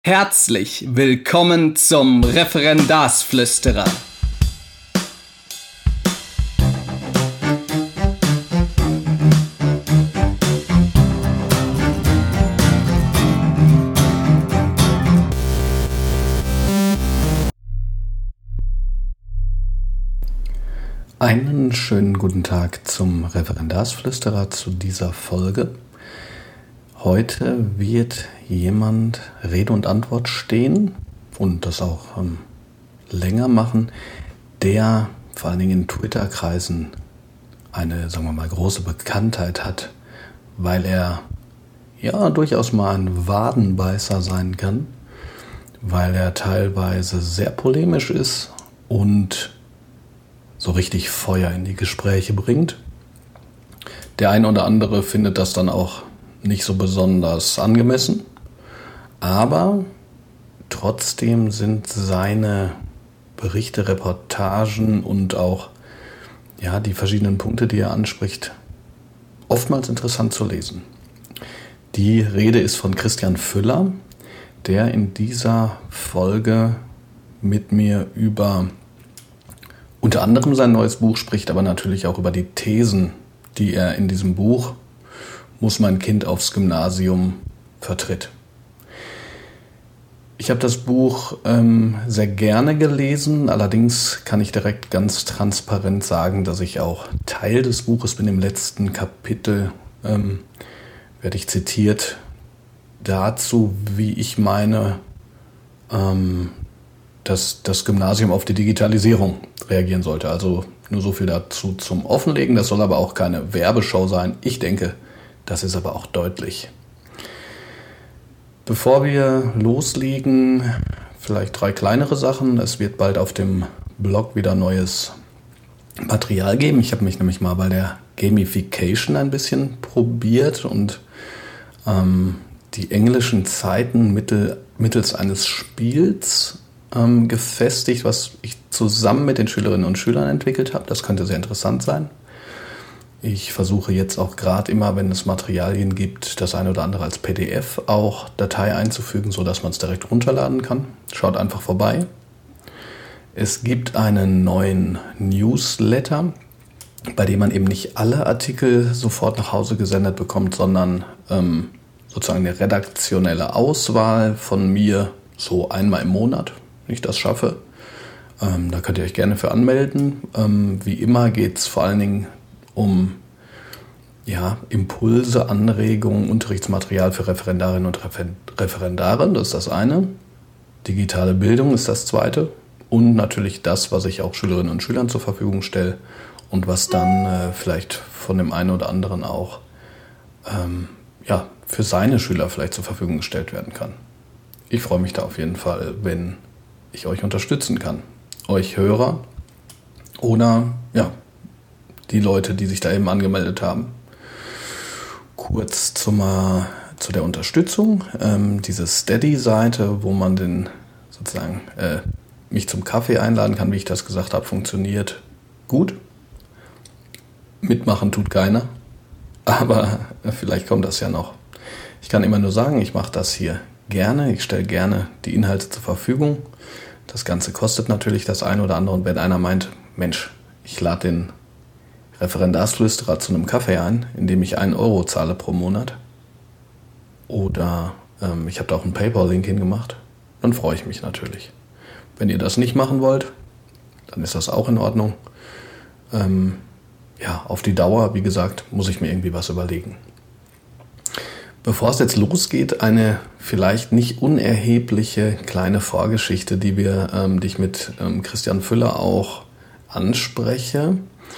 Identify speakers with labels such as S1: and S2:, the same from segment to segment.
S1: Herzlich willkommen zum Referendarsflüsterer. Einen schönen guten Tag zum Referendarsflüsterer zu dieser Folge. Heute wird jemand Rede und Antwort stehen und das auch länger machen, der vor allen Dingen in Twitter-Kreisen eine, sagen wir mal, große Bekanntheit hat, weil er ja durchaus mal ein Wadenbeißer sein kann, weil er teilweise sehr polemisch ist und so richtig Feuer in die Gespräche bringt. Der ein oder andere findet das dann auch nicht so besonders angemessen, aber trotzdem sind seine Berichte, Reportagen und auch die verschiedenen Punkte, die er anspricht, oftmals interessant zu lesen. Die Rede ist von Christian Füller, der in dieser Folge mit mir über unter anderem sein neues Buch spricht, aber natürlich auch über die Thesen, die er in diesem Buch Muss mein Kind aufs Gymnasium vertritt. Ich habe das Buch sehr gerne gelesen, allerdings kann ich direkt ganz transparent sagen, dass ich auch Teil des Buches bin. Im letzten Kapitel werde ich zitiert dazu, wie ich meine, dass das Gymnasium auf die Digitalisierung reagieren sollte. Also nur so viel dazu zum Offenlegen. Das soll aber auch keine Werbeshow sein. Ich denke, das ist aber auch deutlich. Bevor wir loslegen, vielleicht 3 kleinere Sachen. Es wird bald auf dem Blog wieder neues Material geben. Ich habe mich nämlich mal bei der Gamification ein bisschen probiert und die englischen Zeiten mittels eines Spiels gefestigt, was ich zusammen mit den Schülerinnen und Schülern entwickelt habe. Das könnte sehr interessant sein. Ich versuche jetzt auch gerade immer, wenn es Materialien gibt, das eine oder andere als PDF auch Datei einzufügen, sodass man es direkt runterladen kann. Schaut einfach vorbei. Es gibt einen neuen Newsletter, bei dem man eben nicht alle Artikel sofort nach Hause gesendet bekommt, sondern sozusagen eine redaktionelle Auswahl von mir so einmal im Monat, wenn ich das schaffe. Da könnt ihr euch gerne für anmelden. Wie immer geht es vor allen Dingen um Impulse, Anregungen, Unterrichtsmaterial für Referendarinnen und Referendare, das ist das eine. Digitale Bildung ist das zweite. Und natürlich das, was ich auch Schülerinnen und Schülern zur Verfügung stelle und was dann vielleicht von dem einen oder anderen auch für seine Schüler vielleicht zur Verfügung gestellt werden kann. Ich freue mich da auf jeden Fall, wenn ich euch unterstützen kann. Euch Hörer oder die Leute, die sich da eben angemeldet haben. Kurz zu der Unterstützung. Diese Steady-Seite, wo man mich zum Kaffee einladen kann, wie ich das gesagt habe, funktioniert gut. Mitmachen tut keiner, aber vielleicht kommt das ja noch. Ich kann immer nur sagen, ich mache das hier gerne. Ich stelle gerne die Inhalte zur Verfügung. Das Ganze kostet natürlich das eine oder andere. Und wenn einer meint, Mensch, ich lade den Referendarsflüsterer zu einem Kaffee ein, indem ich 1 Euro zahle pro Monat, oder ich habe da auch einen PayPal-Link hingemacht, dann freue ich mich natürlich. Wenn ihr das nicht machen wollt, dann ist das auch in Ordnung. Auf die Dauer, wie gesagt, muss ich mir irgendwie was überlegen. Bevor es jetzt losgeht, eine vielleicht nicht unerhebliche kleine Vorgeschichte, die ich mit Christian Füller auch anspreche.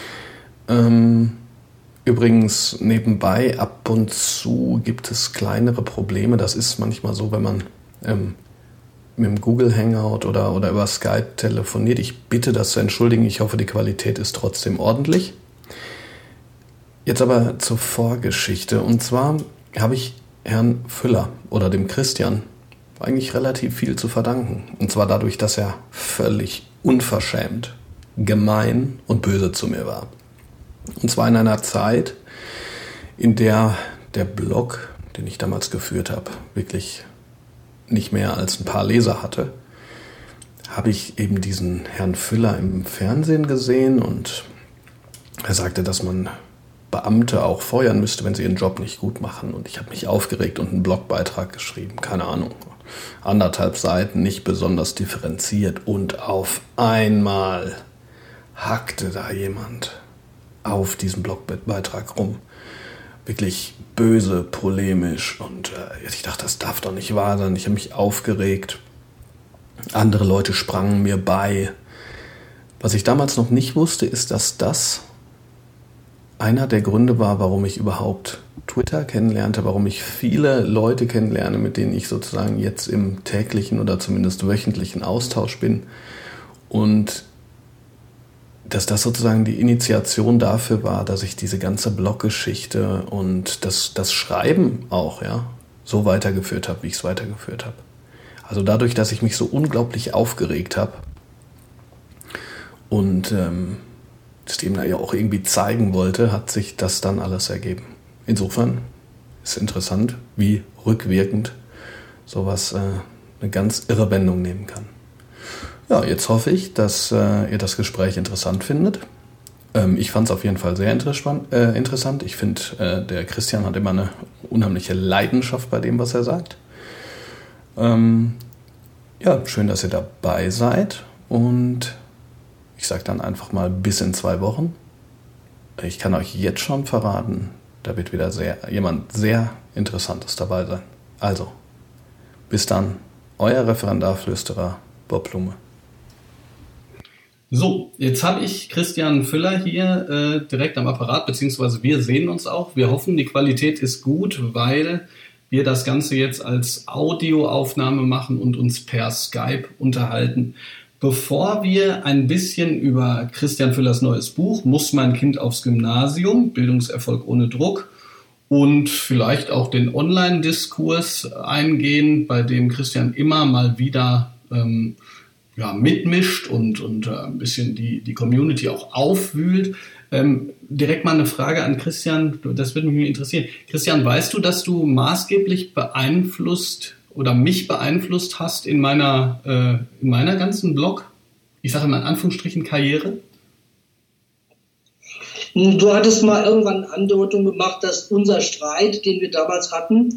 S1: Übrigens nebenbei, ab und zu gibt es kleinere Probleme. Das ist manchmal so, wenn man mit dem Google Hangout oder über Skype telefoniert. Ich bitte das zu entschuldigen. Ich hoffe, die Qualität ist trotzdem ordentlich. Jetzt aber zur Vorgeschichte. Und zwar habe ich Herrn Füller oder dem Christian eigentlich relativ viel zu verdanken. Und zwar dadurch, dass er völlig unverschämt, gemein und böse zu mir war. Und zwar in einer Zeit, in der der Blog, den ich damals geführt habe, wirklich nicht mehr als ein paar Leser hatte, habe ich eben diesen Herrn Füller im Fernsehen gesehen und er sagte, dass man Beamte auch feuern müsste, wenn sie ihren Job nicht gut machen. Und ich habe mich aufgeregt und einen Blogbeitrag geschrieben, keine Ahnung, 1,5 Seiten, nicht besonders differenziert. Und auf einmal hackte da jemand auf diesem Blogbeitrag rum. Wirklich böse, polemisch. Und ich dachte, das darf doch nicht wahr sein. Ich habe mich aufgeregt. Andere Leute sprangen mir bei. Was ich damals noch nicht wusste, ist, dass das einer der Gründe war, warum ich überhaupt Twitter kennenlernte, warum ich viele Leute kennenlerne, mit denen ich sozusagen jetzt im täglichen oder zumindest wöchentlichen Austausch bin. Und dass das sozusagen die Initiation dafür war, dass ich diese ganze Bloggeschichte und das Schreiben auch so weitergeführt habe, wie ich es weitergeführt habe. Also dadurch, dass ich mich so unglaublich aufgeregt habe und das dem ja auch irgendwie zeigen wollte, hat sich das dann alles ergeben. Insofern ist interessant, wie rückwirkend sowas eine ganz irre Wendung nehmen kann. Ja, jetzt hoffe ich, dass ihr das Gespräch interessant findet. Ich fand es auf jeden Fall sehr interessant. Ich finde, der Christian hat immer eine unheimliche Leidenschaft bei dem, was er sagt. Ja, schön, dass ihr dabei seid und ich sage dann einfach mal bis in 2 Wochen. Ich kann euch jetzt schon verraten, da wird wieder jemand sehr Interessantes dabei sein. Also, bis dann, euer Referendarflüsterer Bob Blume.
S2: So, jetzt habe ich Christian Füller hier direkt am Apparat, beziehungsweise wir sehen uns auch. Wir hoffen, die Qualität ist gut, weil wir das Ganze jetzt als Audioaufnahme machen und uns per Skype unterhalten. Bevor wir ein bisschen über Christian Füllers neues Buch Muss mein Kind aufs Gymnasium? Bildungserfolg ohne Druck und vielleicht auch den Online-Diskurs eingehen, bei dem Christian immer mal wieder mitmischt und ein bisschen die Community auch aufwühlt. Direkt mal eine Frage an Christian, das würde mich interessieren. Christian, weißt du, dass du maßgeblich beeinflusst oder mich beeinflusst hast in meiner ganzen Blog, ich sage mal in Anführungsstrichen Karriere?
S3: Du hattest mal irgendwann eine Andeutung gemacht, dass unser Streit, den wir damals hatten,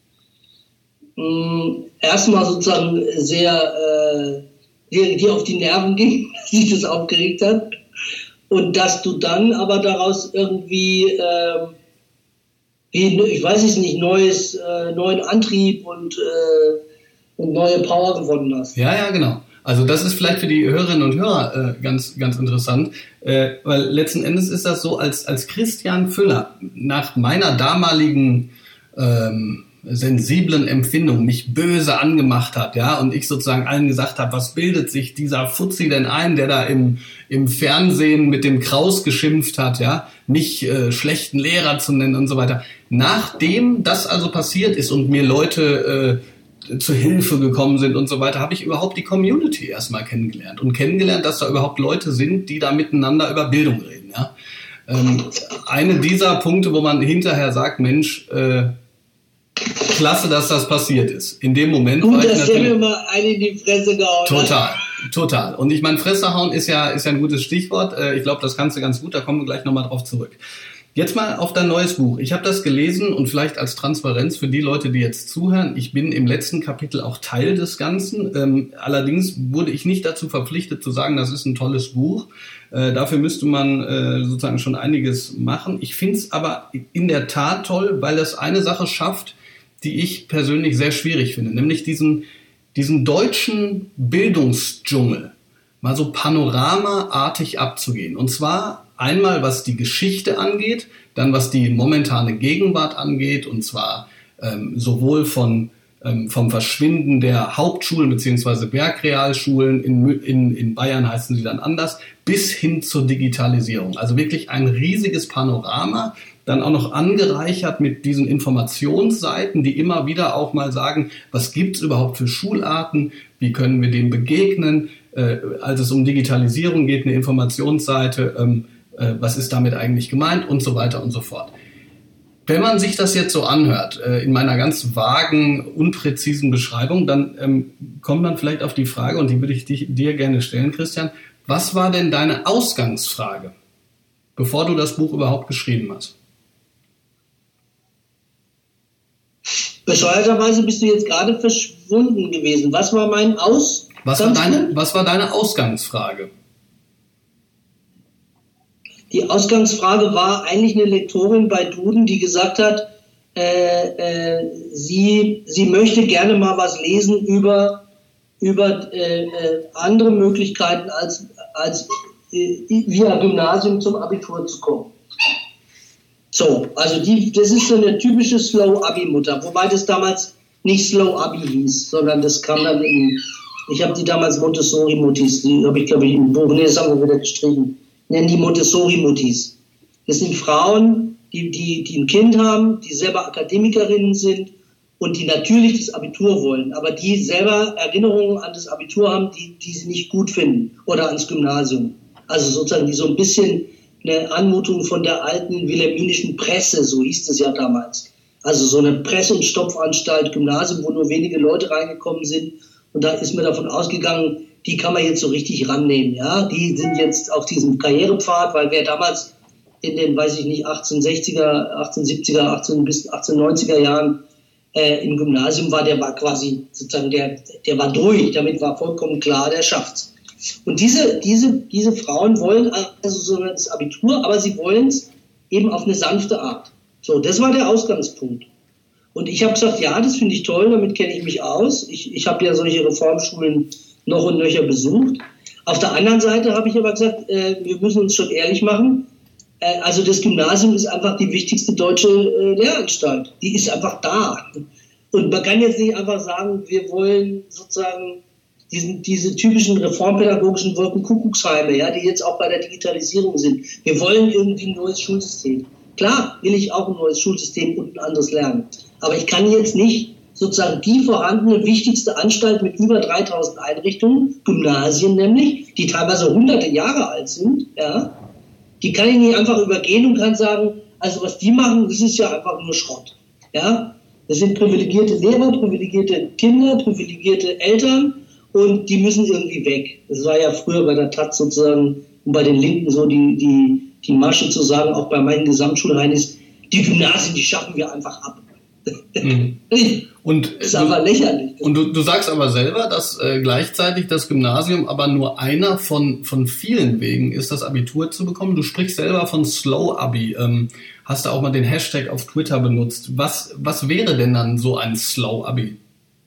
S3: erstmal sozusagen sehr dir auf die Nerven ging, dass sich das aufgeregt hat. Und dass du dann aber daraus irgendwie, ich weiß es nicht, neuen Antrieb und neue Power gewonnen hast.
S2: Ja, genau. Also das ist vielleicht für die Hörerinnen und Hörer ganz, ganz interessant, weil letzten Endes ist das so, als Christian Füller nach meiner damaligen sensiblen Empfindung mich böse angemacht hat, ja, und ich sozusagen allen gesagt habe, was bildet sich dieser Fuzzi denn ein, der da im Fernsehen mit dem Kraus geschimpft hat, ja, mich schlechten Lehrer zu nennen und so weiter. Nachdem das also passiert ist und mir Leute zu Hilfe gekommen sind und so weiter, habe ich überhaupt die Community erstmal kennengelernt und kennengelernt, dass da überhaupt Leute sind, die da miteinander über Bildung reden, ja. Eine dieser Punkte, wo man hinterher sagt, Mensch, klasse, dass das passiert ist. In dem Moment
S3: war ich natürlich... mir mal einen in die Fresse gehauen.
S2: Total. Und ich meine, Fresse hauen ist ja ein gutes Stichwort. Ich glaube, das kannst du ganz gut, da kommen wir gleich nochmal drauf zurück. Jetzt mal auf dein neues Buch. Ich habe das gelesen und vielleicht als Transparenz für die Leute, die jetzt zuhören, ich bin im letzten Kapitel auch Teil des Ganzen. Allerdings wurde ich nicht dazu verpflichtet zu sagen, das ist ein tolles Buch. Dafür müsste man sozusagen schon einiges machen. Ich finde es aber in der Tat toll, weil es eine Sache schafft, die ich persönlich sehr schwierig finde, nämlich diesen deutschen Bildungsdschungel mal so panoramaartig abzugehen. Und zwar einmal, was die Geschichte angeht, dann was die momentane Gegenwart angeht, und zwar sowohl vom Verschwinden der Hauptschulen bzw. Bergrealschulen, in Bayern heißen sie dann anders, bis hin zur Digitalisierung. Also wirklich ein riesiges Panorama, dann auch noch angereichert mit diesen Informationsseiten, die immer wieder auch mal sagen, was gibt's überhaupt für Schularten, wie können wir dem begegnen, als es um Digitalisierung geht, eine Informationsseite, was ist damit eigentlich gemeint und so weiter und so fort. Wenn man sich das jetzt so anhört, in meiner ganz vagen, unpräzisen Beschreibung, dann kommt man vielleicht auf die Frage, und die würde ich dir gerne stellen, Christian, was war denn deine Ausgangsfrage, bevor du das Buch überhaupt geschrieben hast?
S3: Bescheuerterweise bist du jetzt gerade verschwunden gewesen. Was war mein
S2: Was war deine Ausgangsfrage?
S3: Die Ausgangsfrage war eigentlich eine Lektorin bei Duden, die gesagt hat, sie möchte gerne mal was lesen über andere Möglichkeiten als via Gymnasium zum Abitur zu kommen. So, also das ist so eine typische Slow-Abi-Mutter, wobei das damals nicht Slow-Abi hieß, sondern das kam dann ich habe die damals Montessori-Muttis, die habe ich, glaube ich, im Buch, das haben wir wieder gestrichen, nennen die Montessori-Muttis. Das sind Frauen, die ein Kind haben, die selber Akademikerinnen sind und die natürlich das Abitur wollen, aber die selber Erinnerungen an das Abitur haben, die sie nicht gut finden oder ans Gymnasium. Also sozusagen die so ein bisschen eine Anmutung von der alten wilhelminischen Presse, so hieß es ja damals. Also so eine Presse- und Stopfanstalt, Gymnasium, wo nur wenige Leute reingekommen sind. Und da ist mir davon ausgegangen, die kann man jetzt so richtig rannehmen. Ja, die sind jetzt auf diesem Karrierepfad, weil wer damals in den, weiß ich nicht, 1860er, 1870er, 18 bis 1890er Jahren im Gymnasium war, der war quasi sozusagen, der war durch. Damit war vollkommen klar, der schafft's. Und diese Frauen wollen also so das Abitur, aber sie wollen es eben auf eine sanfte Art. So, das war der Ausgangspunkt. Und ich habe gesagt, ja, das finde ich toll, damit kenne ich mich aus. Ich habe ja solche Reformschulen noch und nöcher besucht. Auf der anderen Seite habe ich aber gesagt, wir müssen uns schon ehrlich machen. Also das Gymnasium ist einfach die wichtigste deutsche Lehranstalt. Die ist einfach da. Und man kann jetzt nicht einfach sagen, wir wollen sozusagen diese typischen reformpädagogischen Wolkenkuckucksheime, ja, die jetzt auch bei der Digitalisierung sind. Wir wollen irgendwie ein neues Schulsystem. Klar will ich auch ein neues Schulsystem und ein anderes lernen. Aber ich kann jetzt nicht sozusagen die vorhandene wichtigste Anstalt mit über 3000 Einrichtungen, Gymnasien nämlich, die teilweise hunderte Jahre alt sind, ja, die kann ich nicht einfach übergehen und kann sagen, also was die machen, das ist ja einfach nur Schrott. Ja, das sind privilegierte Lehrer, privilegierte Kinder, privilegierte Eltern und die müssen irgendwie weg. Das war ja früher bei der Taz sozusagen und bei den Linken so die Masche zu sagen, auch bei meinen Gesamtschulheinis, die Gymnasien, die schaffen wir einfach ab.
S2: Mhm. Und
S3: das ist aber lächerlich.
S2: Und du sagst aber selber, dass gleichzeitig das Gymnasium aber nur einer von vielen Wegen ist, das Abitur zu bekommen. Du sprichst selber von Slow-Abi. Hast du auch mal den Hashtag auf Twitter benutzt. Was wäre denn dann so ein Slow-Abi?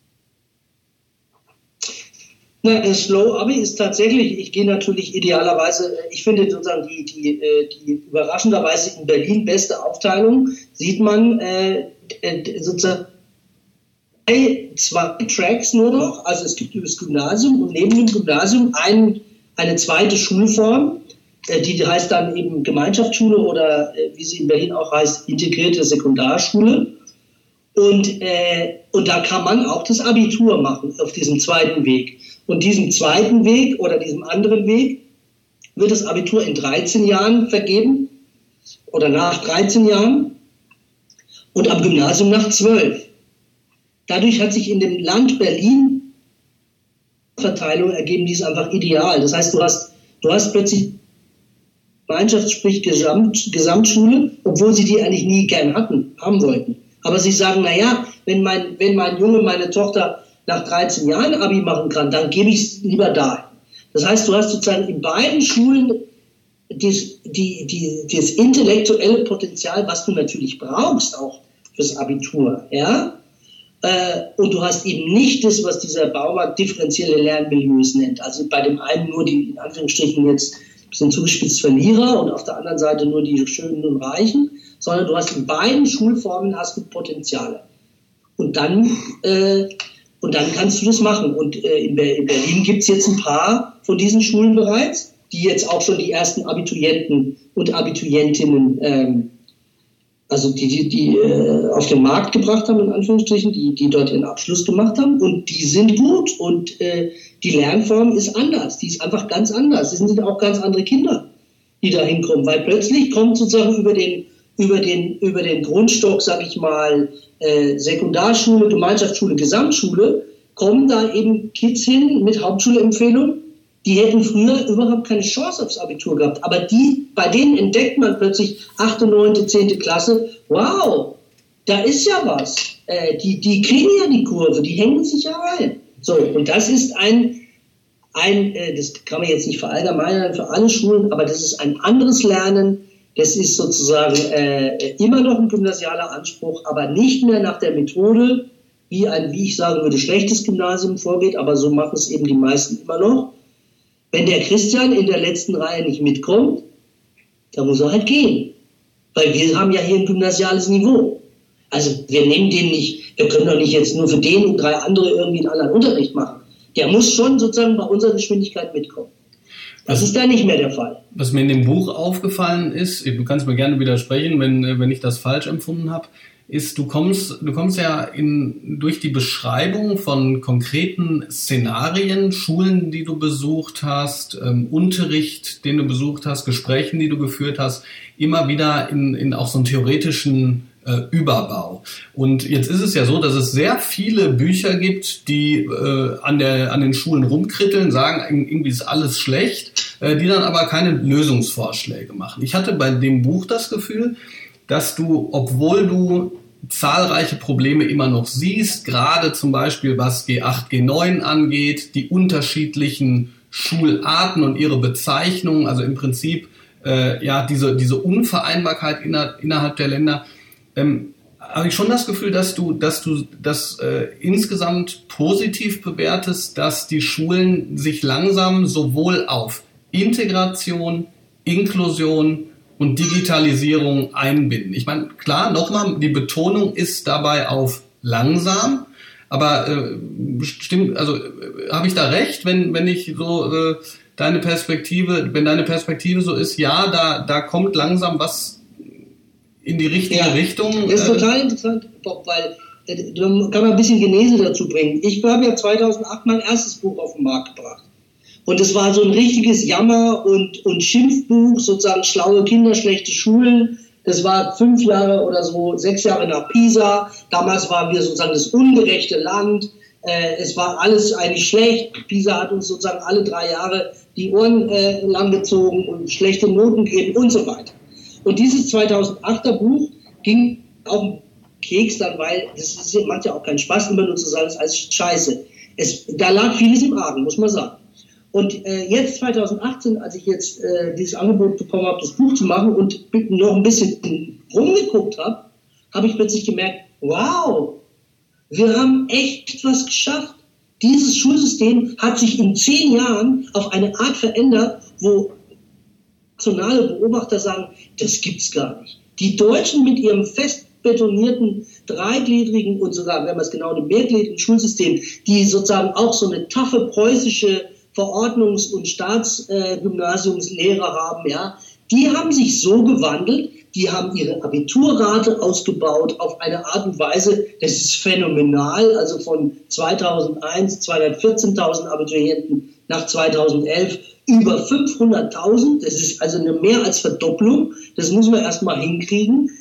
S3: Na, das Slow-Abi ist tatsächlich, ich gehe natürlich idealerweise, ich finde sozusagen die überraschenderweise in Berlin beste Aufteilung, sieht man sozusagen zwei Tracks nur noch, also es gibt das Gymnasium und neben dem Gymnasium eine zweite Schulform, die heißt dann eben Gemeinschaftsschule oder wie sie in Berlin auch heißt, integrierte Sekundarschule. Und da kann man auch das Abitur machen auf diesem zweiten Weg. Und diesem zweiten Weg oder diesem anderen Weg wird das Abitur in 13 Jahren vergeben oder nach 13 Jahren und am Gymnasium nach 12. Dadurch hat sich in dem Land Berlin Verteilung ergeben, die ist einfach ideal. Das heißt, du hast plötzlich Gemeinschaft, sprich Gesamtschule, obwohl sie die eigentlich nie gern haben wollten. Aber sie sagen, naja, wenn mein Junge, meine Tochter nach 13 Jahren Abi machen kann, dann gebe ich es lieber dahin. Das heißt, du hast sozusagen in beiden Schulen das intellektuelle Potenzial, was du natürlich brauchst, auch fürs Abitur, ja. Und du hast eben nicht das, was dieser Baumann differenzielle Lernmilieus nennt. Also bei dem einen nur die, in Anführungsstrichen jetzt ein bisschen zugespitzt Verlierer und auf der anderen Seite nur die Schönen und Reichen, sondern du hast in beiden Schulformen hast du Potenziale. Und dann kannst du das machen. Und in Berlin gibt es jetzt ein paar von diesen Schulen bereits, die jetzt auch schon die ersten Abiturienten und Abiturientinnen also die auf den Markt gebracht haben, in Anführungsstrichen, die dort ihren Abschluss gemacht haben. Und die sind gut. Und die Lernform ist anders. Die ist einfach ganz anders. Es sind auch ganz andere Kinder, die da hinkommen. Weil plötzlich kommt sozusagen über über den Grundstock, sage ich mal, Sekundarschule, Gemeinschaftsschule, Gesamtschule, kommen da eben Kids hin mit Hauptschulempfehlung. Die hätten früher überhaupt keine Chance aufs Abitur gehabt. Aber bei denen entdeckt man plötzlich 8., 9., 10. Klasse, wow, da ist ja was. Die kriegen ja die Kurve, die hängen sich ja rein. So, und das ist das kann man jetzt nicht verallgemeinern für alle Schulen, aber das ist ein anderes Lernen. Das ist sozusagen immer noch ein gymnasialer Anspruch, aber nicht mehr nach der Methode, wie ich sagen würde, schlechtes Gymnasium vorgeht, aber so machen es eben die meisten immer noch. Wenn der Christian in der letzten Reihe nicht mitkommt, dann muss er halt gehen. Weil wir haben ja hier ein gymnasiales Niveau. Also wir nehmen den nicht, wir können doch nicht jetzt nur für den und 3 andere irgendwie einen anderen Unterricht machen. Der muss schon sozusagen bei unserer Geschwindigkeit mitkommen. Das ist da nicht mehr der Fall.
S2: Was mir in dem Buch aufgefallen ist, du kannst mir gerne widersprechen, wenn ich das falsch empfunden habe, ist, du kommst ja durch die Beschreibung von konkreten Szenarien, Schulen, die du besucht hast, Unterricht, den du besucht hast, Gesprächen, die du geführt hast, immer wieder in auch so einen theoretischen Überbau. Und jetzt ist es ja so, dass es sehr viele Bücher gibt, die an den Schulen rumkritteln, sagen, irgendwie ist alles schlecht, die dann aber keine Lösungsvorschläge machen. Ich hatte bei dem Buch das Gefühl, dass du, obwohl du zahlreiche Probleme immer noch siehst, gerade zum Beispiel was G8, G9 angeht, die unterschiedlichen Schularten und ihre Bezeichnungen, also im Prinzip diese Unvereinbarkeit innerhalb der Länder, habe ich schon das Gefühl, dass du das insgesamt positiv bewertest, dass die Schulen sich langsam sowohl auf Integration, Inklusion und Digitalisierung einbinden. Ich meine, klar, nochmal, die Betonung ist dabei auf langsam, aber stimmt, also habe ich da recht, wenn ich so wenn deine Perspektive so ist, ja, da kommt langsam was in die richtige Richtung.
S3: Das ist total interessant, Bob, weil da kann man ein bisschen Genese dazu bringen. Ich habe ja 2008 mein erstes Buch auf den Markt gebracht. Und es war so ein richtiges Jammer- und Schimpfbuch, sozusagen schlaue Kinder, schlechte Schulen. Das war 5 Jahre oder so, 6 Jahre nach Pisa. Damals waren wir sozusagen das ungerechte Land. Es war alles eigentlich schlecht. Pisa hat uns sozusagen alle 3 Jahre die Ohren langgezogen und schlechte Noten gegeben und so weiter. Und dieses 2008er Buch ging auf den Keks dann, weil das ist manchmal auch kein Spaß, immer nur zu sagen, es ist alles scheiße. Da lag vieles im Argen, muss man sagen. Und jetzt 2018, als ich jetzt dieses Angebot bekommen habe, das Buch zu machen und noch ein bisschen rumgeguckt habe, habe ich plötzlich gemerkt, wow, wir haben echt was geschafft. Dieses Schulsystem hat sich in 10 Jahren auf eine Art verändert, wo nationale Beobachter sagen, das gibt's gar nicht. Die Deutschen mit ihrem fest betonierten, dreigliedrigen und sogar, wenn man es genau nimmt, mehrgliedrigen Schulsystem, die sozusagen auch so eine taffe preußische Verordnungs- und Staatsgymnasiumslehrer haben, ja, die haben sich so gewandelt, die haben ihre Abiturrate ausgebaut auf eine Art und Weise, das ist phänomenal, also von 2001 214.000 Abiturienten nach 2011 über 500.000, das ist also eine mehr als Verdopplung, das muss man erstmal hinkriegen.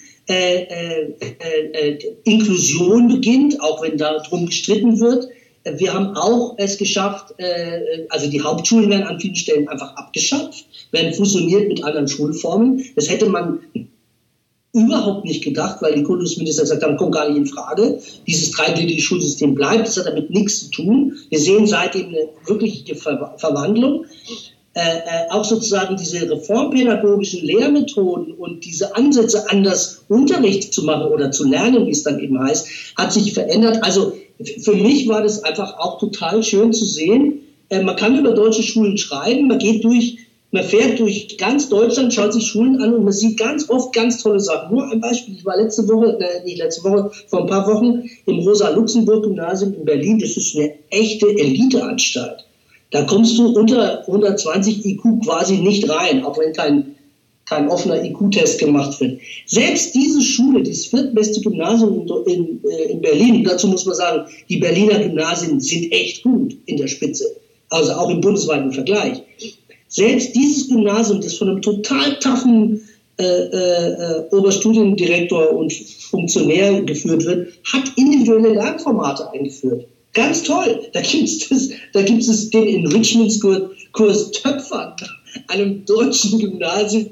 S3: Inklusion beginnt, auch wenn darum gestritten wird. Wir haben auch es geschafft, also die Hauptschulen werden an vielen Stellen einfach abgeschafft, werden fusioniert mit anderen Schulformen. Das hätte man überhaupt nicht gedacht, weil die Kultusminister gesagt haben, kommt gar nicht in Frage. Dieses dreigliedrige Schulsystem bleibt, das hat damit nichts zu tun. Wir sehen seitdem eine wirkliche Verwandlung. Auch sozusagen diese reformpädagogischen Lehrmethoden und diese Ansätze, anders Unterricht zu machen oder zu lernen, wie es dann eben heißt, hat sich verändert. Also für mich war das einfach auch total schön zu sehen. Man kann über deutsche Schulen schreiben, man fährt durch ganz Deutschland, schaut sich Schulen an und man sieht ganz oft ganz tolle Sachen. Nur ein Beispiel, ich war vor ein paar Wochen im Rosa-Luxemburg-Gymnasium in Berlin. Das ist eine echte Eliteanstalt. Da kommst du unter 120 IQ quasi nicht rein, auch wenn kein offener IQ-Test gemacht wird. Selbst diese Schule, das viertbeste Gymnasium in Berlin, dazu muss man sagen, die Berliner Gymnasien sind echt gut in der Spitze, also auch im bundesweiten Vergleich. Selbst dieses Gymnasium, das von einem total taffen Oberstudiendirektor und Funktionär geführt wird, hat individuelle Lernformate eingeführt. Ganz toll. Da gibt es den Enrichment-Kurs Töpfern, einem deutschen Gymnasium.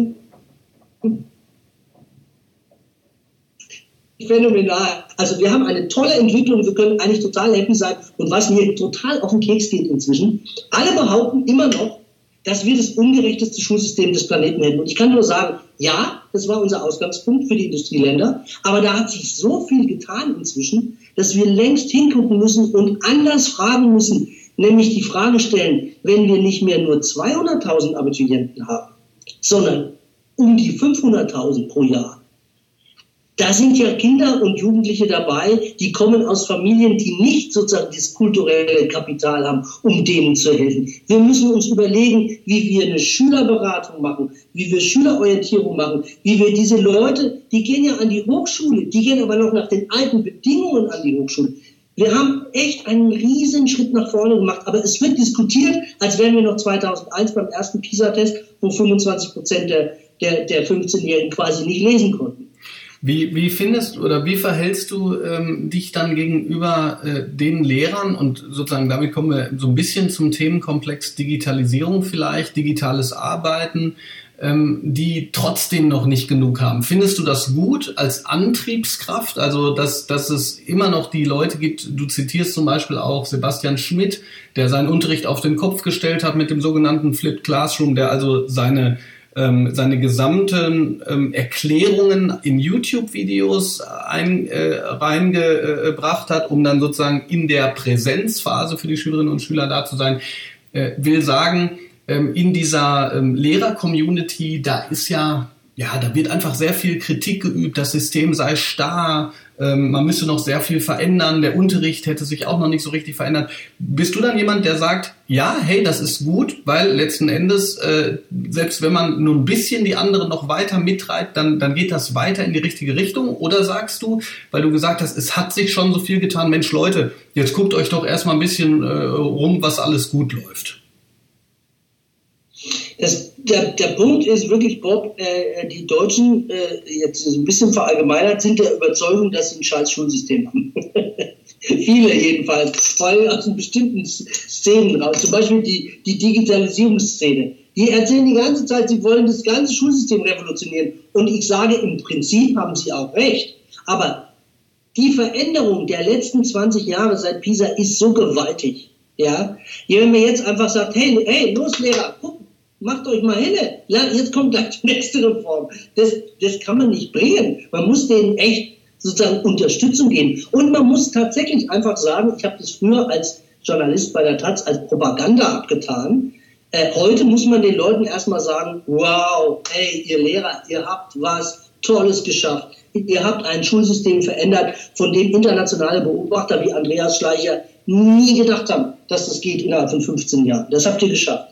S3: Phänomenal. Also wir haben eine tolle Entwicklung, wir können eigentlich total happy sein. Und was mir total auf den Keks geht inzwischen, alle behaupten immer noch, dass wir das ungerechteste Schulsystem des Planeten hätten. Und ich kann nur sagen, ja, das war unser Ausgangspunkt für die Industrieländer, aber da hat sich so viel getan inzwischen, dass wir längst hingucken müssen und anders fragen müssen, nämlich die Frage stellen, wenn wir nicht mehr nur 200.000 Abiturienten haben, sondern um die 500.000 pro Jahr. Da sind ja Kinder und Jugendliche dabei, die kommen aus Familien, die nicht sozusagen das kulturelle Kapital haben, um denen zu helfen. Wir müssen uns überlegen, wie wir eine Schülerberatung machen, wie wir Schülerorientierung machen, wie wir diese Leute, die gehen ja an die Hochschule, die gehen aber noch nach den alten Bedingungen an die Hochschule. Wir haben echt einen riesen Schritt nach vorne gemacht, aber es wird diskutiert, als wären wir noch 2001 beim ersten PISA-Test, wo 25% der 15-Jährigen quasi nicht lesen konnten.
S2: Wie findest oder wie verhältst du dich dann gegenüber den Lehrern und sozusagen damit kommen wir so ein bisschen zum Themenkomplex Digitalisierung vielleicht, digitales Arbeiten, die trotzdem noch nicht genug haben. Findest du das gut als Antriebskraft? Also dass es immer noch die Leute gibt, du zitierst zum Beispiel auch Sebastian Schmidt, der seinen Unterricht auf den Kopf gestellt hat mit dem sogenannten Flipped Classroom, der also seine gesamten Erklärungen in YouTube-Videos reingebracht hat, um dann sozusagen in der Präsenzphase für die Schülerinnen und Schüler da zu sein, will sagen, in dieser Lehrer-Community, da wird einfach sehr viel Kritik geübt, das System sei starr, man müsse noch sehr viel verändern, der Unterricht hätte sich auch noch nicht so richtig verändert. Bist du dann jemand, der sagt, ja, hey, das ist gut, weil letzten Endes, selbst wenn man nur ein bisschen die anderen noch weiter mittreibt, dann geht das weiter in die richtige Richtung? Oder sagst du, weil du gesagt hast, es hat sich schon so viel getan, Mensch Leute, jetzt guckt euch doch erstmal ein bisschen rum, was alles gut läuft?
S3: Der Punkt ist wirklich, Bob, die Deutschen, jetzt ein bisschen verallgemeinert, sind der Überzeugung, dass sie ein scheiß Schulsystem haben. Viele jedenfalls, vor allem aus bestimmten Szenen raus. Zum Beispiel die Digitalisierungsszene. Die erzählen die ganze Zeit, sie wollen das ganze Schulsystem revolutionieren. Und ich sage, im Prinzip haben sie auch recht. Aber die Veränderung der letzten 20 Jahre seit PISA ist so gewaltig. Ja? Wenn man jetzt einfach sagt, hey, los Lehrer, guck, macht euch mal hin, jetzt kommt gleich die nächste Reform. Das kann man nicht bringen. Man muss denen echt sozusagen Unterstützung geben. Und man muss tatsächlich einfach sagen, ich habe das früher als Journalist bei der Taz als Propaganda abgetan. Heute muss man den Leuten erstmal sagen, wow, hey, ihr Lehrer, ihr habt was Tolles geschafft. Ihr habt ein Schulsystem verändert, von dem internationale Beobachter wie Andreas Schleicher nie gedacht haben, dass das geht innerhalb von 15 Jahren. Das habt ihr geschafft.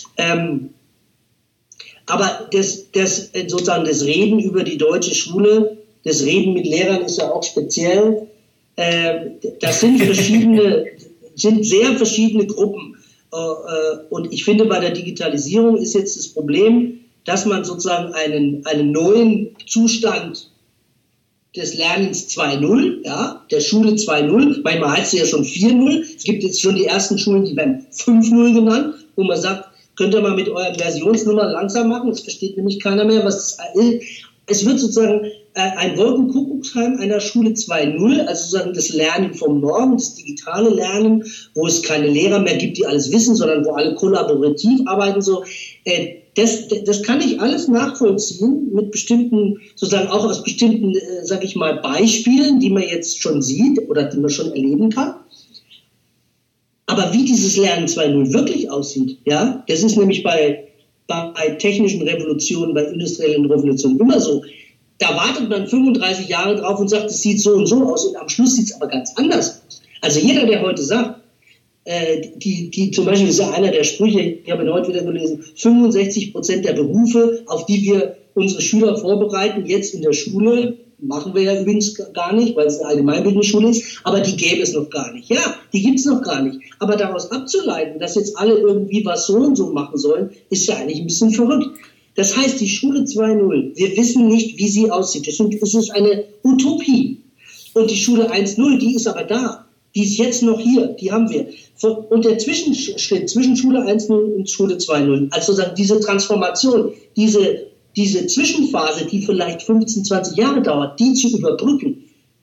S3: Aber das Reden über die deutsche Schule, das Reden mit Lehrern ist ja auch speziell. Das sind sehr verschiedene Gruppen. Und ich finde, bei der Digitalisierung ist jetzt das Problem, dass man sozusagen einen neuen Zustand des Lernens 2.0, ja, der Schule 2.0, manchmal heißt es ja schon 4.0, es gibt jetzt schon die ersten Schulen, die werden 5.0 genannt, wo man sagt, könnt ihr mal mit eurer Versionsnummer langsam machen, das versteht nämlich keiner mehr, was das ist. Es wird sozusagen ein Wolkenkuckucksheim einer Schule 2.0, also sozusagen das Lernen vom Morgen, das digitale Lernen, wo es keine Lehrer mehr gibt, die alles wissen, sondern wo alle kollaborativ arbeiten, so. Das kann ich alles nachvollziehen mit bestimmten, sozusagen auch aus bestimmten, sag ich mal, Beispielen, die man jetzt schon sieht oder die man schon erleben kann. Aber wie dieses Lernen 2.0 wirklich aussieht, ja, das ist nämlich bei technischen Revolutionen, bei industriellen Revolutionen immer so. Da wartet man 35 Jahre drauf und sagt, es sieht so und so aus und am Schluss sieht es aber ganz anders aus. Also jeder, der heute sagt, zum Beispiel ist ja einer der Sprüche, ich habe ihn heute wieder gelesen, 65% der Berufe, auf die wir unsere Schüler vorbereiten, jetzt in der Schule, machen wir ja übrigens gar nicht, weil es eine allgemeinbildende Schule ist, aber die gäbe es noch gar nicht. Ja, die gibt es noch gar nicht. Aber daraus abzuleiten, dass jetzt alle irgendwie was so und so machen sollen, ist ja eigentlich ein bisschen verrückt. Das heißt, die Schule 2.0, wir wissen nicht, wie sie aussieht. Es ist eine Utopie. Und die Schule 1.0, die ist aber da. Die ist jetzt noch hier, die haben wir. Und der Zwischenschritt zwischen Schule 1.0 und Schule 2.0, also sozusagen diese Transformation, diese Zwischenphase, die vielleicht 15, 20 Jahre dauert, die zu überbrücken,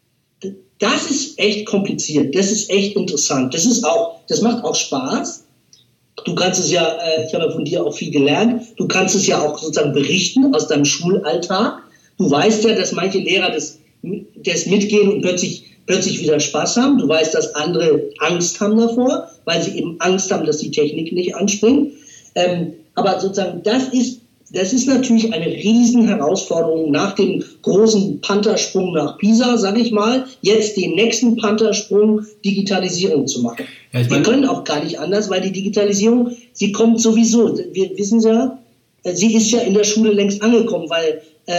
S3: das ist echt kompliziert, das ist echt interessant. Das macht auch Spaß. Du kannst es ja, ich habe ja von dir auch viel gelernt, du kannst es ja auch sozusagen berichten aus deinem Schulalltag. Du weißt ja, dass manche Lehrer das mitgehen und plötzlich wieder Spaß haben. Du weißt, dass andere Angst haben davor, weil sie eben Angst haben, dass die Technik nicht anspringt. Aber sozusagen, das ist natürlich eine riesen Herausforderung nach dem großen Panther-Sprung nach Pisa, sage ich mal, jetzt den nächsten Panther-Sprung Digitalisierung zu machen. Ja, wir können auch gar nicht anders, weil die Digitalisierung, sie kommt sowieso. Wir wissen ja, sie ist ja in der Schule längst angekommen, weil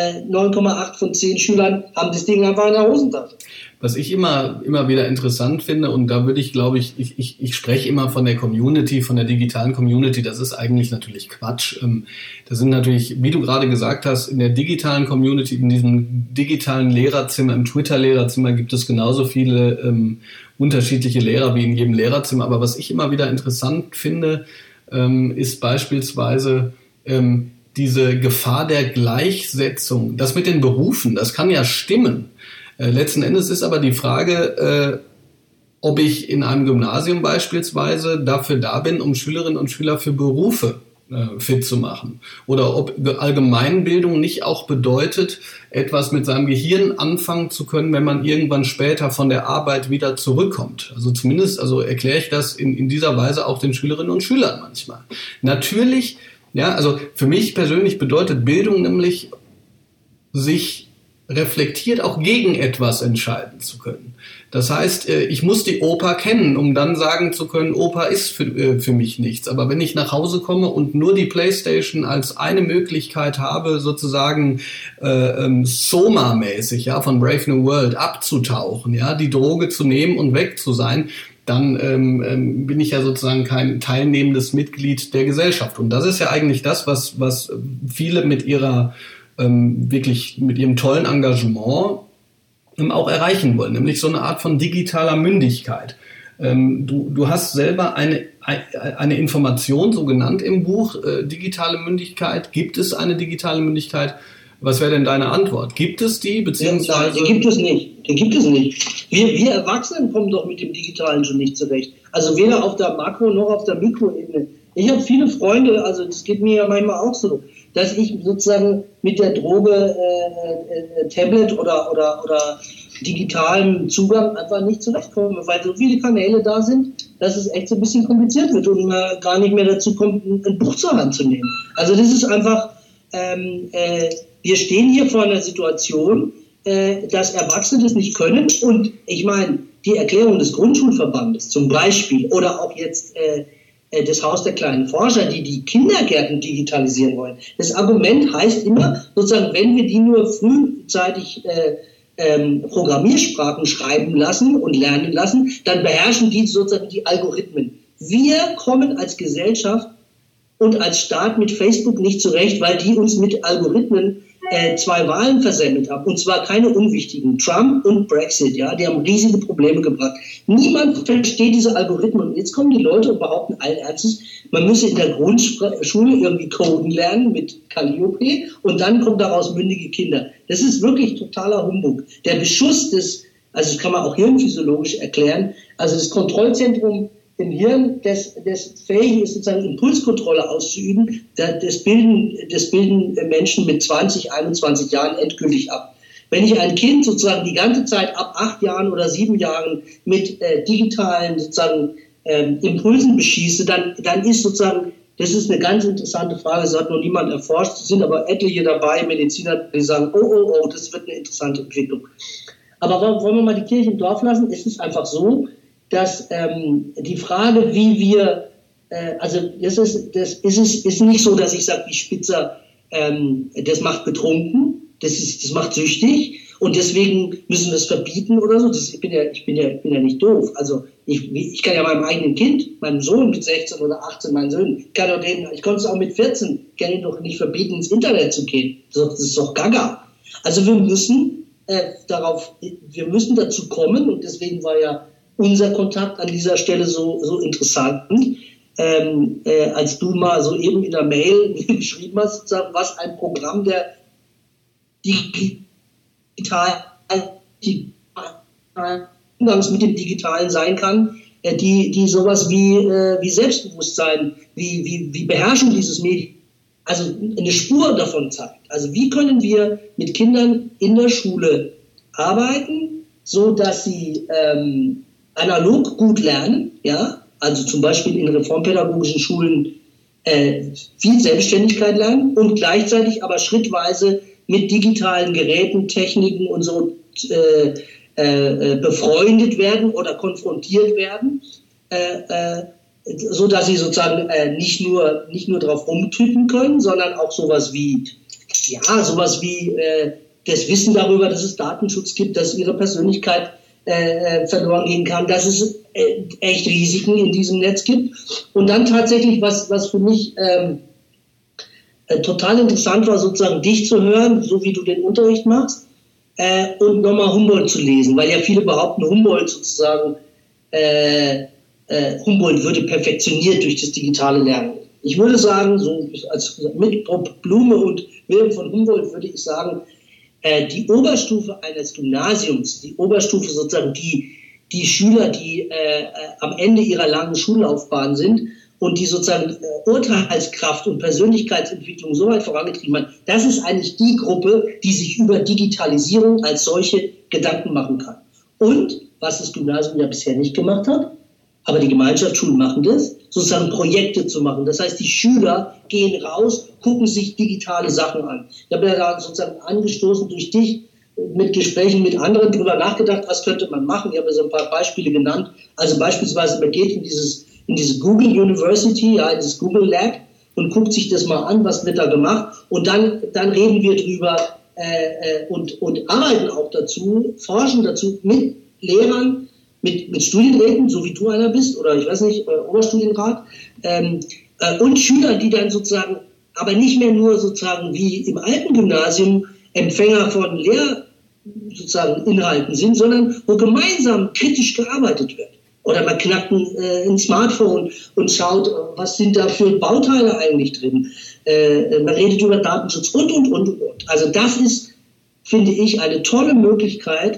S3: 9,8 von 10 Schülern haben das Ding einfach in der Hosentasche.
S2: Was ich immer wieder interessant finde, und da würde ich, glaube ich spreche immer von der Community, von der digitalen Community, das ist eigentlich natürlich Quatsch. Das sind natürlich, wie du gerade gesagt hast, in der digitalen Community, in diesem digitalen Lehrerzimmer, im Twitter-Lehrerzimmer gibt es genauso viele unterschiedliche Lehrer wie in jedem Lehrerzimmer. Aber was ich immer wieder interessant finde, ist beispielsweise diese Gefahr der Gleichsetzung. Das mit den Berufen, das kann ja stimmen. Letzten Endes ist aber die Frage, ob ich in einem Gymnasium beispielsweise dafür da bin, um Schülerinnen und Schüler für Berufe fit zu machen. Oder ob Allgemeinbildung nicht auch bedeutet, etwas mit seinem Gehirn anfangen zu können, wenn man irgendwann später von der Arbeit wieder zurückkommt. Also zumindest, erkläre ich das in dieser Weise auch den Schülerinnen und Schülern manchmal. Natürlich, ja, also für mich persönlich bedeutet Bildung nämlich, sich reflektiert auch gegen etwas entscheiden zu können. Das heißt, ich muss die Oper kennen, um dann sagen zu können, Oper ist für mich nichts. Aber wenn ich nach Hause komme und nur die Playstation als eine Möglichkeit habe, sozusagen Soma-mäßig, ja, von Brave New World abzutauchen, ja, die Droge zu nehmen und weg zu sein, dann bin ich ja sozusagen kein teilnehmendes Mitglied der Gesellschaft. Und das ist ja eigentlich das, was viele mit wirklich mit ihrem tollen Engagement auch erreichen wollen, nämlich so eine Art von digitaler Mündigkeit. Du hast selber eine Information so genannt im Buch, digitale Mündigkeit. Gibt es eine digitale Mündigkeit? Was wäre denn deine Antwort? Gibt es die, beziehungsweise?
S3: Die gibt es nicht. Wir Erwachsenen kommen doch mit dem Digitalen schon nicht zurecht. Also weder auf der Makro- noch auf der Mikroebene. Ich habe viele Freunde, also das geht mir ja manchmal auch so, dass ich sozusagen mit der Droge Tablet oder digitalem Zugang einfach nicht zurechtkomme, weil so viele Kanäle da sind, dass es echt so ein bisschen kompliziert wird und man gar nicht mehr dazu kommt, ein Buch zur Hand zu nehmen. Also das ist einfach, wir stehen hier vor einer Situation, dass Erwachsene das nicht können und ich meine, die Erklärung des Grundschulverbandes zum Beispiel oder auch jetzt das Haus der kleinen Forscher, die Kindergärten digitalisieren wollen. Das Argument heißt immer, sozusagen, wenn wir die nur frühzeitig Programmiersprachen schreiben lassen und lernen lassen, dann beherrschen die sozusagen die Algorithmen. Wir kommen als Gesellschaft und als Staat mit Facebook nicht zurecht, weil die uns mit Algorithmen 2 Wahlen versemmelt haben. Und zwar keine unwichtigen. Trump und Brexit, ja, die haben riesige Probleme gebracht. Niemand versteht diese Algorithmen. Und jetzt kommen die Leute und behaupten allen Ernstes, man müsse in der Grundschule irgendwie coden lernen mit Calliope und dann kommen daraus mündige Kinder. Das ist wirklich totaler Humbug. Der Beschuss also das kann man auch hirnphysiologisch erklären, also das Kontrollzentrum im Hirn, das fähig ist, sozusagen Impulskontrolle auszuüben, das bilden Menschen mit 20, 21 Jahren endgültig ab. Wenn ich ein Kind sozusagen die ganze Zeit ab 8 Jahren oder 7 Jahren mit digitalen sozusagen Impulsen beschieße, dann ist sozusagen, das ist eine ganz interessante Frage, das hat noch niemand erforscht, es sind aber etliche dabei, Mediziner, die sagen, oh, das wird eine interessante Entwicklung. Aber wollen wir mal die Kirche im Dorf lassen? Es ist einfach so, dass die Frage, wie wir, also das ist nicht so, dass ich sage, die Spitzer, das macht betrunken, das macht süchtig und deswegen müssen wir es verbieten oder so. Ich bin ja nicht doof. Also ich kann ja meinem eigenen Kind, meinem Sohn mit 16 oder 18, meinen Söhnen, ich konnte es auch mit 14, kann ihn doch nicht verbieten, ins Internet zu gehen. Das ist doch gaga. Also wir müssen dazu kommen, und deswegen war ja unser Kontakt an dieser Stelle so interessant, als du mal so eben in der Mail geschrieben hast, sozusagen, was ein Programm der Umgangs mit dem Digitalen sein kann, die sowas wie Selbstbewusstsein, wie Beherrschung dieses Mediums, also eine Spur davon zeigt. Also wie können wir mit Kindern in der Schule arbeiten, so dass sie analog gut lernen, ja, also zum Beispiel in reformpädagogischen Schulen viel Selbstständigkeit lernen und gleichzeitig aber schrittweise mit digitalen Geräten, Techniken und so befreundet werden oder konfrontiert werden, so dass sie sozusagen nicht nur drauf rumtüten können, sondern auch sowas wie das Wissen darüber, dass es Datenschutz gibt, dass ihre Persönlichkeit verloren gehen kann, dass es echt Risiken in diesem Netz gibt. Und dann tatsächlich, was für mich total interessant war, sozusagen dich zu hören, so wie du den Unterricht machst, und nochmal Humboldt zu lesen, weil ja viele behaupten, Humboldt würde perfektionioniert durch das digitale Lernen. Ich würde sagen, so mit Blume und Wilhelm von Humboldt würde ich sagen, die Oberstufe eines Gymnasiums, die Oberstufe sozusagen die Schüler, die am Ende ihrer langen Schullaufbahn sind und die sozusagen Urteilskraft und Persönlichkeitsentwicklung so weit vorangetrieben haben, das ist eigentlich die Gruppe, die sich über Digitalisierung als solche Gedanken machen kann. Und, was das Gymnasium ja bisher nicht gemacht hat, aber die Gemeinschaftsschulen machen das, sozusagen Projekte zu machen. Das heißt, die Schüler gehen raus, gucken sich digitale Sachen an. Ich habe ja da sozusagen angestoßen durch dich mit Gesprächen mit anderen darüber nachgedacht, was könnte man machen. Ich habe so ein paar Beispiele genannt. Also beispielsweise, man geht in diese Google University, ja, in dieses Google Lab und guckt sich das mal an, was wird da gemacht. Und dann reden wir drüber und arbeiten auch dazu, forschen dazu mit Lehrern, mit Studienräten, so wie du einer bist, oder ich weiß nicht, Oberstudienrat, und Schüler, die dann sozusagen, aber nicht mehr nur sozusagen wie im alten Gymnasium Empfänger von Inhalten sind, sondern wo gemeinsam kritisch gearbeitet wird. Oder man knackt ein Smartphone und schaut, was sind da für Bauteile eigentlich drin. Man redet über Datenschutz und. Also das ist, finde ich, eine tolle Möglichkeit,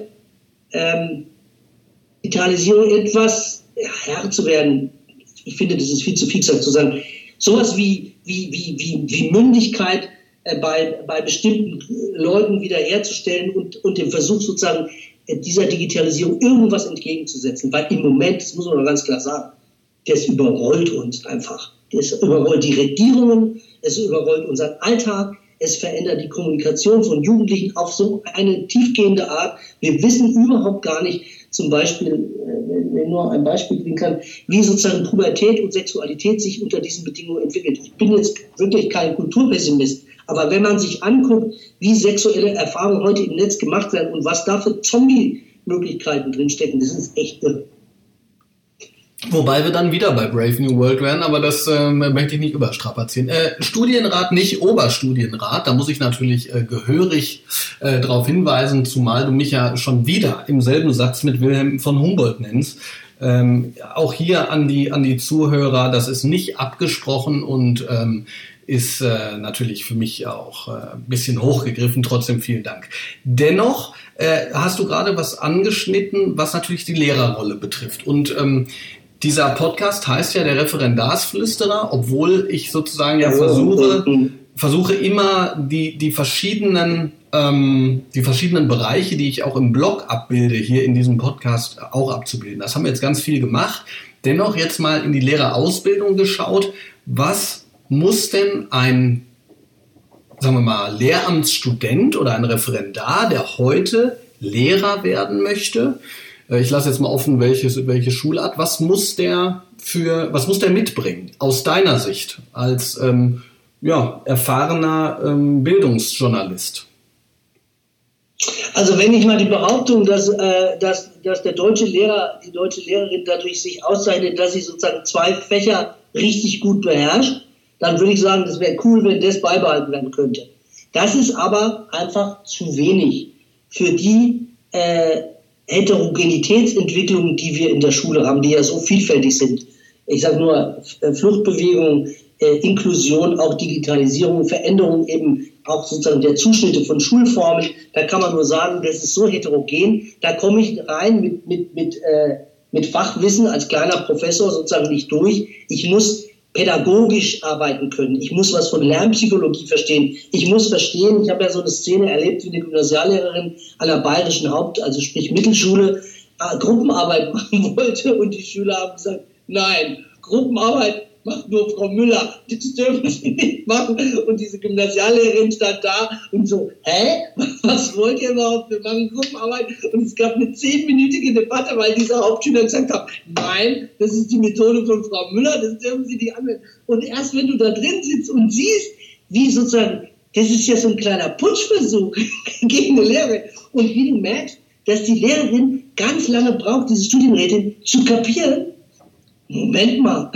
S3: Digitalisierung etwas Herr zu werden. Ich finde, das ist viel zu viel gesagt zu sagen. Sowas wie Mündigkeit bei bestimmten Leuten wiederherzustellen und dem Versuch sozusagen dieser Digitalisierung irgendwas entgegenzusetzen. Weil im Moment, das muss man ganz klar sagen, das überrollt uns einfach. Das überrollt die Regierungen, es überrollt unseren Alltag, es verändert die Kommunikation von Jugendlichen auf so eine tiefgehende Art. Wir wissen überhaupt gar nicht, zum Beispiel, wenn ich nur ein Beispiel bringen kann, wie sozusagen Pubertät und Sexualität sich unter diesen Bedingungen entwickelt. Ich bin jetzt wirklich kein Kulturpessimist, aber wenn man sich anguckt, wie sexuelle Erfahrungen heute im Netz gemacht werden und was da für Zombie-Möglichkeiten drinstecken, das ist echt irre.
S2: Wobei wir dann wieder bei Brave New World wären, aber das möchte ich nicht überstrapazieren. Studienrat, nicht Oberstudienrat, da muss ich natürlich gehörig darauf hinweisen, zumal du mich ja schon wieder im selben Satz mit Wilhelm von Humboldt nennst. Auch hier an die Zuhörer, das ist nicht abgesprochen und ist natürlich für mich auch ein bisschen hochgegriffen. Trotzdem vielen Dank. Dennoch hast du gerade was angeschnitten, was natürlich die Lehrerrolle betrifft. Und dieser Podcast heißt ja der Referendarsflüsterer, obwohl ich sozusagen ja versuche immer die verschiedenen Bereiche, die ich auch im Blog abbilde, hier in diesem Podcast auch abzubilden. Das haben wir jetzt ganz viel gemacht. Dennoch jetzt mal in die Lehrerausbildung geschaut. Was muss denn ein, sagen wir mal, Lehramtsstudent oder ein Referendar, der heute Lehrer werden möchte, ich lasse jetzt mal offen, welche Schulart, was muss der mitbringen, aus deiner Sicht, als erfahrener Bildungsjournalist?
S3: Also wenn ich mal die Behauptung, dass der deutsche Lehrer, die deutsche Lehrerin dadurch sich auszeichnet, dass sie sozusagen 2 Fächer richtig gut beherrscht, dann würde ich sagen, das wäre cool, wenn das beibehalten werden könnte. Das ist aber einfach zu wenig für die Heterogenitätsentwicklungen, die wir in der Schule haben, die ja so vielfältig sind. Ich sage nur Fluchtbewegung, Inklusion, auch Digitalisierung, Veränderung eben auch sozusagen der Zuschnitte von Schulformen. Da kann man nur sagen, das ist so heterogen. Da komme ich rein mit Fachwissen als kleiner Professor sozusagen nicht durch. Ich muss pädagogisch arbeiten können. Ich muss was von Lernpsychologie verstehen. Ich muss verstehen, ich habe ja so eine Szene erlebt, wie eine Gymnasiallehrerin an der bayerischen also sprich Mittelschule, Gruppenarbeit machen wollte und die Schüler haben gesagt, nein, Gruppenarbeit macht nur Frau Müller, das dürfen Sie nicht machen. Und diese Gymnasiallehrerin stand da und so, was wollt ihr überhaupt? Wir machen Gruppenarbeit. Und es gab eine 10-minütige Debatte, weil dieser Hauptschüler gesagt hat, nein, das ist die Methode von Frau Müller, das dürfen Sie nicht anwenden. Und erst wenn du da drin sitzt und siehst, wie sozusagen, das ist ja so ein kleiner Putschversuch gegen eine Lehrerin. Und wie du merkst, dass die Lehrerin ganz lange braucht, diese Studienrätin, zu kapieren, Moment mal,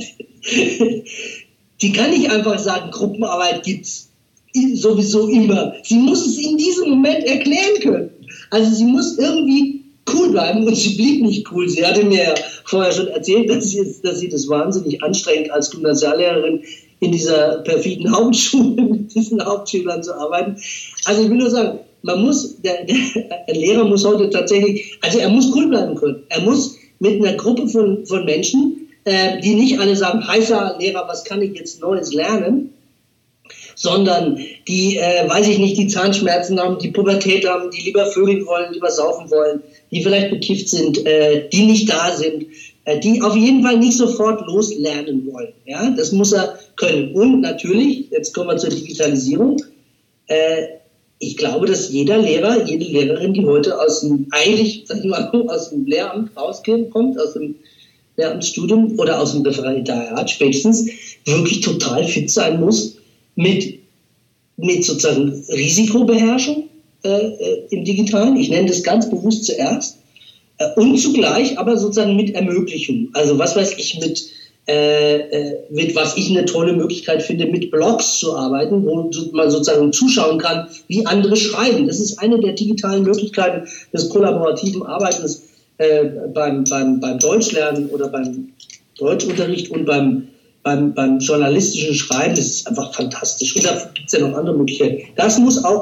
S3: die kann nicht einfach sagen, Gruppenarbeit gibt's sowieso immer. Sie muss es in diesem Moment erklären können. Also sie muss irgendwie cool bleiben und sie blieb nicht cool. Sie hatte mir ja vorher schon erzählt, dass sie das wahnsinnig anstrengend als Gymnasiallehrerin in dieser perfiden Hauptschule mit diesen Hauptschülern zu arbeiten. Also ich will nur sagen, der Lehrer muss heute tatsächlich, also er muss cool bleiben können. Er muss mit einer Gruppe von Menschen, die nicht alle sagen, heißer Lehrer, was kann ich jetzt Neues lernen, sondern die, weiß ich nicht, die Zahnschmerzen haben, die Pubertät haben, die lieber vögeln wollen, lieber saufen wollen, die vielleicht bekifft sind, die nicht da sind, die auf jeden Fall nicht sofort loslernen wollen. Ja, das muss er können. Und natürlich, jetzt kommen wir zur Digitalisierung, ich glaube, dass jeder Lehrer, jede Lehrerin, die heute aus dem Lehramt rauskommt, aus dem Lehramtsstudium oder aus dem Referendariat spätestens, wirklich total fit sein muss mit sozusagen Risikobeherrschung im Digitalen. Ich nenne das ganz bewusst zuerst. Und zugleich aber sozusagen mit Ermöglichung. Also was weiß ich, mit was ich eine tolle Möglichkeit finde, mit Blogs zu arbeiten, wo man sozusagen zuschauen kann, wie andere schreiben. Das ist eine der digitalen Möglichkeiten des kollaborativen Arbeitens beim Deutschlernen oder beim Deutschunterricht und beim journalistischen Schreiben. Das ist einfach fantastisch. Und da gibt es ja noch andere Möglichkeiten. Das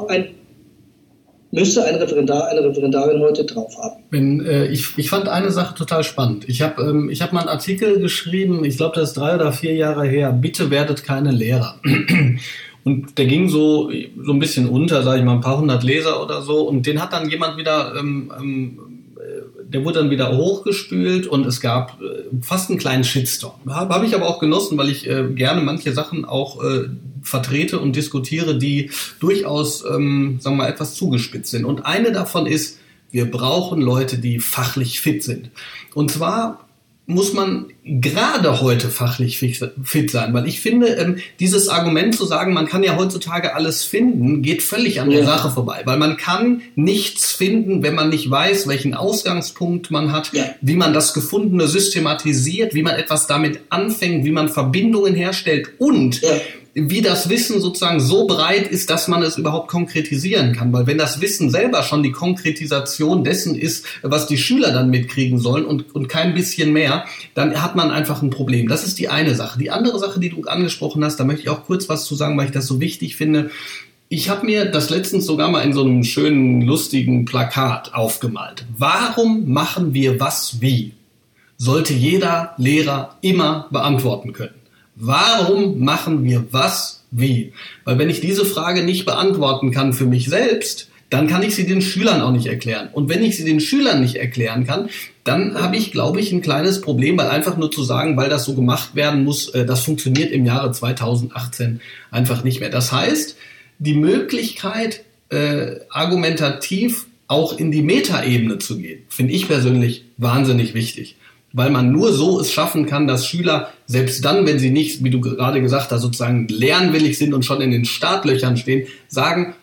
S3: müsste ein Referendar, eine Referendarin heute drauf haben.
S2: Ich fand eine Sache total spannend. Ich hab mal einen Artikel geschrieben, ich glaube, das ist 3 oder 4 Jahre her, bitte werdet keine Lehrer. Und der ging so ein bisschen unter, sage ich mal, ein paar 100 Leser oder so. Und den hat dann jemand wieder, der wurde dann wieder hochgespült und es gab fast einen kleinen Shitstorm. Habe ich aber auch genossen, weil ich gerne manche Sachen auch vertrete und diskutiere, die durchaus, sagen wir mal, etwas zugespitzt sind. Und eine davon ist, wir brauchen Leute, die fachlich fit sind. Und zwar muss man gerade heute fachlich fit sein, weil ich finde, dieses Argument zu sagen, man kann ja heutzutage alles finden, geht völlig an der Sache vorbei, weil man kann nichts finden, wenn man nicht weiß, welchen Ausgangspunkt man hat, wie man das Gefundene systematisiert, wie man etwas damit anfängt, wie man Verbindungen herstellt und wie das Wissen sozusagen so breit ist, dass man es überhaupt konkretisieren kann. Weil wenn das Wissen selber schon die Konkretisation dessen ist, was die Schüler dann mitkriegen sollen und kein bisschen mehr, dann hat man einfach ein Problem. Das ist die eine Sache. Die andere Sache, die du angesprochen hast, da möchte ich auch kurz was zu sagen, weil ich das so wichtig finde. Ich habe mir das letztens sogar mal in so einem schönen, lustigen Plakat aufgemalt. Warum machen wir was wie? Sollte jeder Lehrer immer beantworten können. Warum machen wir was wie? Weil wenn ich diese Frage nicht beantworten kann für mich selbst, dann kann ich sie den Schülern auch nicht erklären. Und wenn ich sie den Schülern nicht erklären kann, dann habe ich, glaube ich, ein kleines Problem, weil einfach nur zu sagen, weil das so gemacht werden muss, das funktioniert im Jahre 2018 einfach nicht mehr. Das heißt, die Möglichkeit, argumentativ auch in die Metaebene zu gehen, finde ich persönlich wahnsinnig wichtig. Weil man nur so es schaffen kann, dass Schüler, selbst dann, wenn sie nicht, wie du gerade gesagt hast, sozusagen lernwillig sind und schon in den Startlöchern stehen, sagen,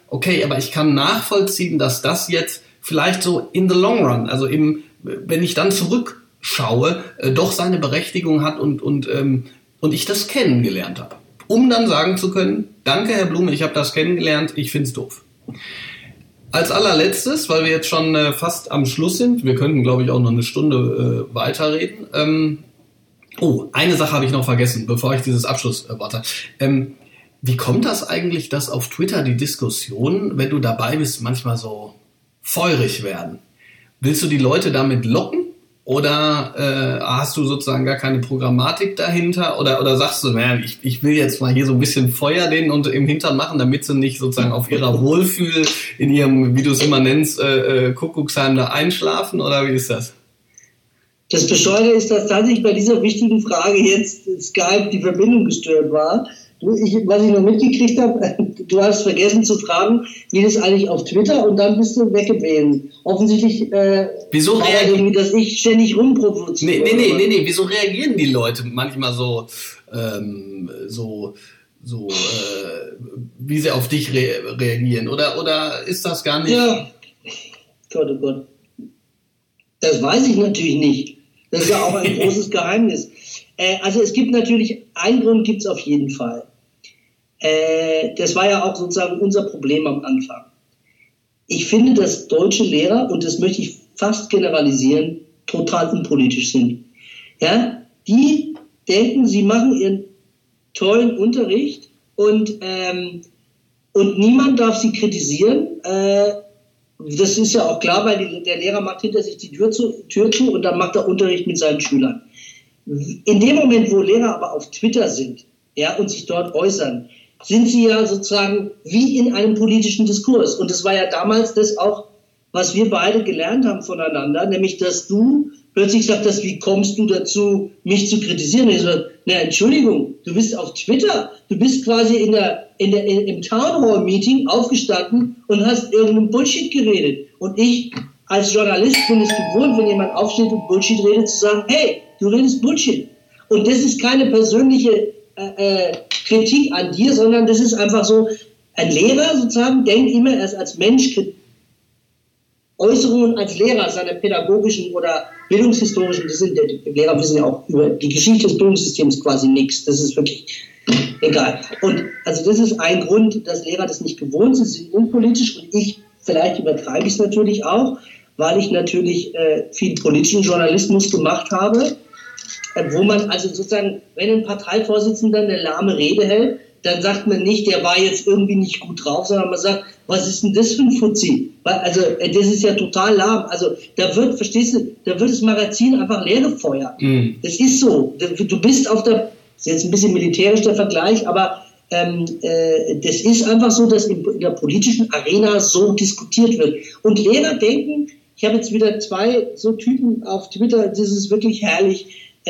S2: okay, aber ich kann nachvollziehen, dass das jetzt vielleicht so in the long run, also wenn ich dann zurückschaue, doch seine Berechtigung hat und ich das kennengelernt habe. Um dann sagen zu können, danke Herr Blume, ich habe das kennengelernt, ich find's doof. Als allerletztes, weil wir jetzt schon fast am Schluss sind, wir könnten glaube ich auch noch eine Stunde weiterreden. Eine Sache habe ich noch vergessen, bevor ich dieses Abschlusswort habe. Wie kommt das eigentlich, dass auf Twitter die Diskussionen, wenn du dabei bist, manchmal so feurig werden? Willst du die Leute damit locken? Oder hast du sozusagen gar keine Programmatik dahinter? Oder sagst du, ich will jetzt mal hier so ein bisschen Feuer denen und im Hintern machen, damit sie nicht sozusagen auf ihrer Wohlfühl in ihrem, wie du es immer nennst, Kuckucksheim da einschlafen? Oder wie ist das?
S3: Das Bescheuerte ist, dass tatsächlich bei dieser wichtigen Frage jetzt Skype die Verbindung gestört war. Was ich noch mitgekriegt habe, du hast vergessen zu fragen, wie das eigentlich auf Twitter und dann bist du weggebeten. Offensichtlich,
S2: wieso reagieren,
S3: dass ich ständig rumprovoziere.
S2: Nee, wieso reagieren die Leute manchmal wie sie auf dich reagieren? Oder ist das gar nicht?
S3: Ja, Gott, oh Gott. Das weiß ich natürlich nicht. Das ist ja auch ein großes Geheimnis. Also es gibt natürlich, einen Grund gibt es auf jeden Fall. Das war ja auch sozusagen unser Problem am Anfang. Ich finde, dass deutsche Lehrer, und das möchte ich fast generalisieren, total unpolitisch sind. Ja, die denken, sie machen ihren tollen Unterricht und niemand darf sie kritisieren. Das ist ja auch klar, weil der Lehrer macht hinter sich die Tür zu und dann macht er Unterricht mit seinen Schülern. In dem Moment, wo Lehrer aber auf Twitter sind, ja, und sich dort äußern, sind sie ja sozusagen wie in einem politischen Diskurs. Und das war ja damals das auch, was wir beide gelernt haben voneinander, nämlich, dass du plötzlich sagtest, wie kommst du dazu, mich zu kritisieren? Und ich so, Entschuldigung, du bist auf Twitter, du bist quasi im Town Hall Meeting aufgestanden und hast irgendeinen Bullshit geredet. Und ich als Journalist bin es gewohnt, wenn jemand aufsteht und Bullshit redet, zu sagen, hey, du redest Bullshit. Und das ist keine persönliche Kritik an dir, sondern das ist einfach so, ein Lehrer sozusagen denkt immer erst als Mensch Äußerungen als Lehrer seiner pädagogischen oder bildungshistorischen, die Lehrer wissen ja auch über die Geschichte des Bildungssystems quasi nichts, das ist wirklich egal. Und also das ist ein Grund, dass Lehrer das nicht gewohnt sind, sie sind unpolitisch und vielleicht übertreibe ich es natürlich auch, weil ich natürlich viel politischen Journalismus gemacht habe, wo man also sozusagen, wenn ein Parteivorsitzender eine lahme Rede hält, dann sagt man nicht, der war jetzt irgendwie nicht gut drauf, sondern man sagt, was ist denn das für ein Fuzzi? Also das ist ja total lahm. Also da wird, verstehst du, da wird das Magazin einfach leer gefeuert. Das ist so. Du bist auf der, das ist jetzt ein bisschen militärisch der Vergleich, aber das ist einfach so, dass in der politischen Arena so diskutiert wird. Und Lehrer denken, ich habe jetzt wieder 2 so Typen auf Twitter, das ist wirklich herrlich,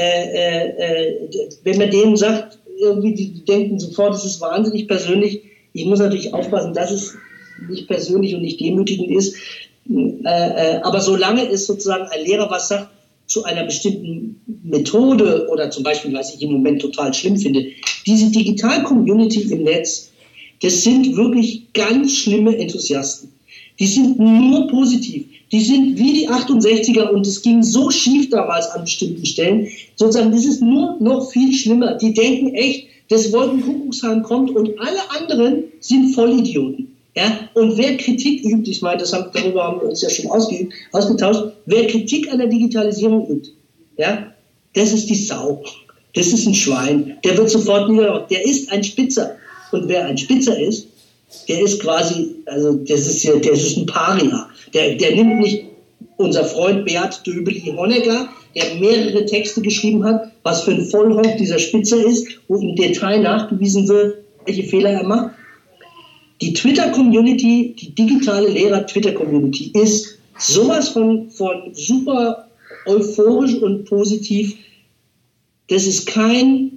S3: wenn man denen sagt, irgendwie, die denken sofort, das ist wahnsinnig persönlich. Ich muss natürlich aufpassen, dass es nicht persönlich und nicht demütigend ist. Aber solange es sozusagen ein Lehrer was sagt zu einer bestimmten Methode oder zum Beispiel, was ich im Moment total schlimm finde, diese Digital-Community im Netz, das sind wirklich ganz schlimme Enthusiasten. Die sind nur positiv. Die sind wie die 68er und es ging so schief damals an bestimmten Stellen. Sozusagen, das ist nur noch viel schlimmer. Die denken echt, das Wolkenkuckuckshahn kommt und alle anderen sind Vollidioten. Ja? Und wer Kritik übt, ich meine, darüber haben wir uns ja schon ausgetauscht, wer Kritik an der Digitalisierung übt, ja, das ist die Sau. Das ist ein Schwein. Der wird sofort niedergemacht. Der ist ein Spitzer. Und wer ein Spitzer ist, der ist quasi, also der ist ein Paria. Der nimmt nicht unser Freund Beat Döbeli-Honecker, der mehrere Texte geschrieben hat, was für ein Vollhonk dieser Spitzer ist, wo im Detail nachgewiesen wird, welche Fehler er macht. Die Twitter-Community, die digitale Lehrer-Twitter-Community ist sowas von super euphorisch und positiv. Das ist kein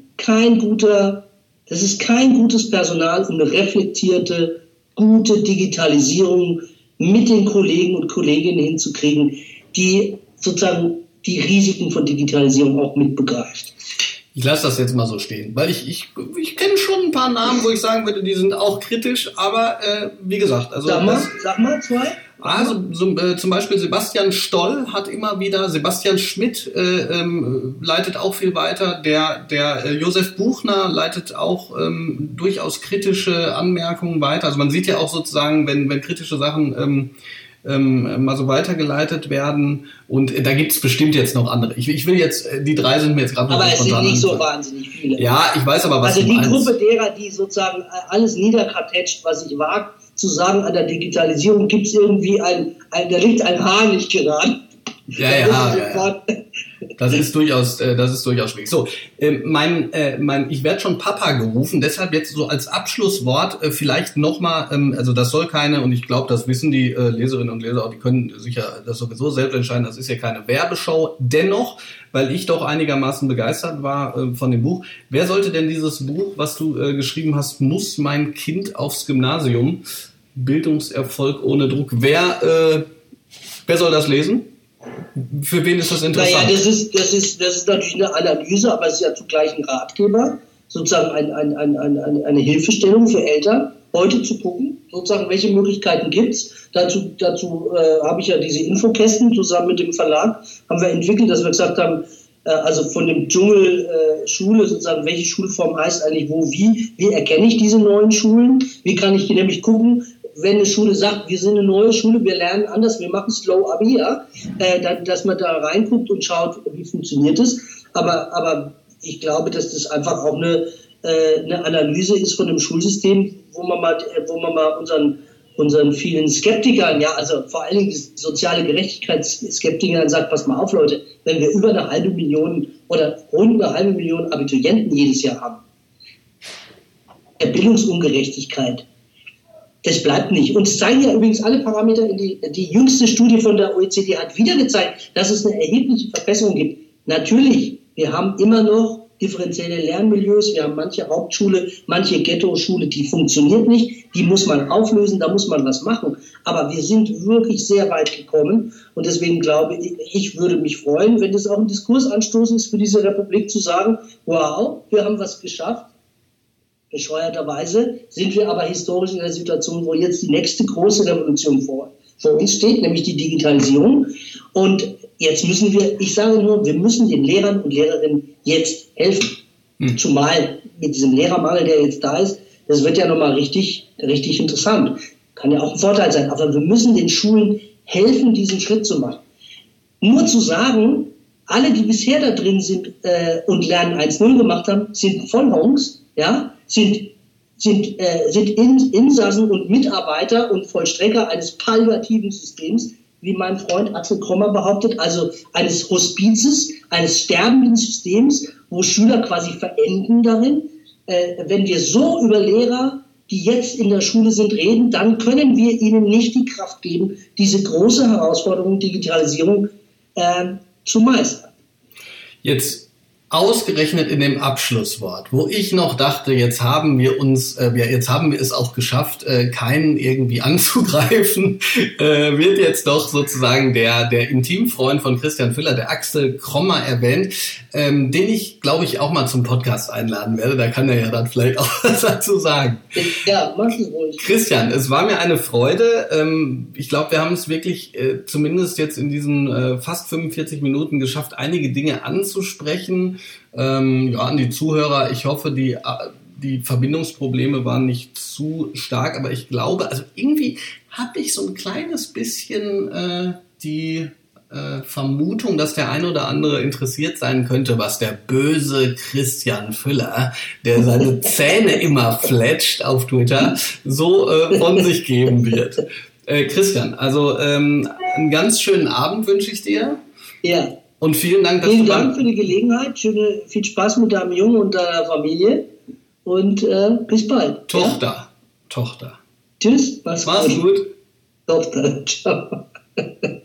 S3: gutes Personal, um eine reflektierte, gute Digitalisierung mit den Kollegen und Kolleginnen hinzukriegen, die sozusagen die Risiken von Digitalisierung auch mitbegreift.
S2: Ich lasse das jetzt mal so stehen, weil ich kenne schon ein paar Namen, wo ich sagen würde, die sind auch kritisch, aber wie gesagt, also
S3: sag mal zwei.
S2: Also zum Beispiel Sebastian Stoll hat immer wieder, Sebastian Schmidt leitet auch viel weiter, der Josef Buchner leitet auch durchaus kritische Anmerkungen weiter. Also man sieht ja auch sozusagen, wenn kritische Sachen mal so weitergeleitet werden, und da gibt es bestimmt jetzt noch andere. Ich will jetzt, die drei sind mir jetzt gerade noch
S3: aber es sind nicht so wahnsinnig viele.
S2: Ja, ich weiß aber, was
S3: also
S2: du meinst.
S3: Also die Gruppe derer, die sozusagen alles niederkartetscht, was ich wage zu sagen, an der Digitalisierung gibt es irgendwie da liegt ein Haar nicht gerade.
S2: Ja. Das ist durchaus schwierig. So, ich werde schon Papa gerufen, deshalb jetzt so als Abschlusswort vielleicht nochmal, also das soll keine, und ich glaube, das wissen die Leserinnen und Leser auch, die können sicher das sowieso selbst entscheiden, das ist ja keine Werbeshow. Dennoch, weil ich doch einigermaßen begeistert war von dem Buch, wer sollte denn dieses Buch, was du geschrieben hast, muss mein Kind aufs Gymnasium, Bildungserfolg ohne Druck, wer soll das lesen? Für wen ist das interessant?
S3: Naja, das ist natürlich eine Analyse, aber es ist ja zugleich ein Ratgeber, sozusagen eine Hilfestellung für Eltern, heute zu gucken, sozusagen, welche Möglichkeiten gibt's. Dazu habe ich ja diese Infokästen zusammen mit dem Verlag, haben wir entwickelt, dass wir gesagt haben, also von dem Dschungel Schule sozusagen, welche Schulform heißt eigentlich wo, wie erkenne ich diese neuen Schulen, wie kann ich nämlich gucken, wenn eine Schule sagt, wir sind eine neue Schule, wir lernen anders, wir machen Slow Abi, ja, dass man da reinguckt und schaut, wie funktioniert es. Aber ich glaube, dass das einfach auch eine Analyse ist von dem Schulsystem, wo man mal unseren vielen Skeptikern, ja, also vor allen Dingen die soziale Gerechtigkeitsskeptikern sagt, pass mal auf, Leute, wenn wir über 1,5 Million oder rund 1,5 Million Abiturienten jedes Jahr haben, der Bildungsungerechtigkeit, das bleibt nicht. Und es zeigen ja übrigens alle Parameter, die jüngste Studie von der OECD hat wieder gezeigt, dass es eine erhebliche Verbesserung gibt. Natürlich, wir haben immer noch differenzielle Lernmilieus, wir haben manche Hauptschule, manche Ghetto-Schule, die funktioniert nicht, die muss man auflösen, da muss man was machen. Aber wir sind wirklich sehr weit gekommen, und deswegen glaube ich, würde mich freuen, wenn das auch ein Diskursanstoß ist für diese Republik, zu sagen, wow, wir haben was geschafft. Bescheuerterweise sind wir aber historisch in der Situation, wo jetzt die nächste große Revolution vor uns steht, nämlich die Digitalisierung. Und jetzt müssen wir müssen den Lehrern und Lehrerinnen jetzt helfen. Zumal mit diesem Lehrermangel, der jetzt da ist, das wird ja nochmal richtig, richtig interessant. Kann ja auch ein Vorteil sein. Aber wir müssen den Schulen helfen, diesen Schritt zu machen. Nur zu sagen, alle, die bisher da drin sind und Lernen 1.0 gemacht haben, sind Vollhongs, ja, sind Insassen und Mitarbeiter und Vollstrecker eines palliativen Systems, wie mein Freund Axel Krommer behauptet, also eines Hospizes, eines sterbenden Systems, wo Schüler quasi verenden darin. Wenn wir so über Lehrer, die jetzt in der Schule sind, reden, dann können wir ihnen nicht die Kraft geben, diese große Herausforderung Digitalisierung zu meistern.
S2: Jetzt ausgerechnet in dem Abschlusswort, wo ich noch dachte, jetzt haben wir es auch geschafft, keinen irgendwie anzugreifen, wird jetzt doch sozusagen der Intimfreund von Christian Füller, der Axel Krommer, erwähnt, den ich, glaube ich, auch mal zum Podcast einladen werde. Da kann er ja dann vielleicht auch was dazu sagen.
S3: Ja, mach es ruhig.
S2: Christian, es war mir eine Freude. Ich glaube, wir haben es wirklich zumindest jetzt in diesen fast 45 Minuten geschafft, einige Dinge anzusprechen. An die Zuhörer, ich hoffe, die Verbindungsprobleme waren nicht zu stark, aber ich glaube, also irgendwie habe ich so ein kleines bisschen die Vermutung, dass der ein oder andere interessiert sein könnte, was der böse Christian Füller, der seine Zähne immer fletscht auf Twitter, so von sich geben wird. Christian, also einen ganz schönen Abend wünsche ich dir.
S3: Ja.
S2: Und vielen Dank,
S3: Vielen Dank für die Gelegenheit. Viel Spaß mit deinem Jungen und deiner Familie. Und bis bald.
S2: Tochter.
S3: Tschüss.
S2: Mach's gut.
S3: Tochter. Ciao.